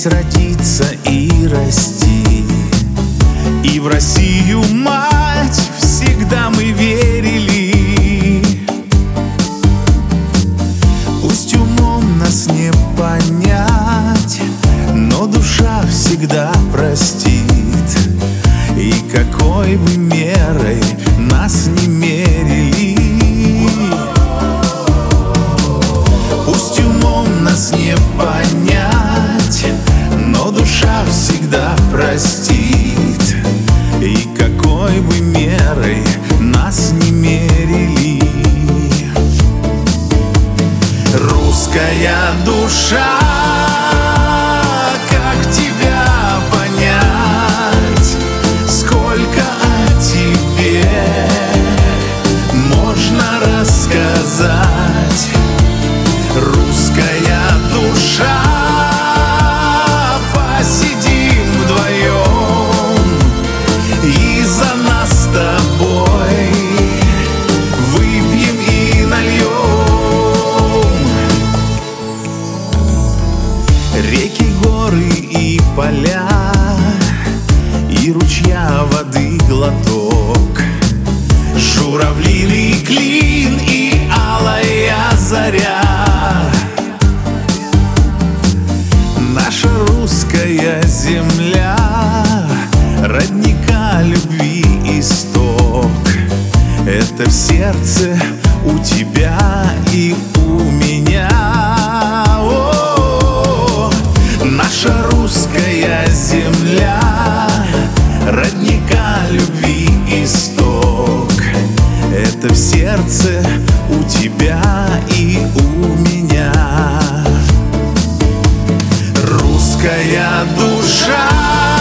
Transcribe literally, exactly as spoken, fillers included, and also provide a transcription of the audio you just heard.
здесь родиться и расти. И в Россию, мать, всегда мы верили. Пусть умом нас не понять, но душа всегда простит. И какой бы мерой нас не мерили, пусть умом нас не понять, но душа всегда простит. И какой бы мерой нас не мерили, русская душа, как тебя понять? Сколько о тебе можно рассказать? Русская душа, посидим вдвоем и за нас с тобой выпьем и нальем. Реки, горы и поля, и ручья воды глоток, журавлиный клин и алая заря. Наша русская земля, родника любви исток. Это в сердце у тебя и у меня. О, наша русская земля, родника любви исток. Это в сердце у тебя и у меня. Русская душа,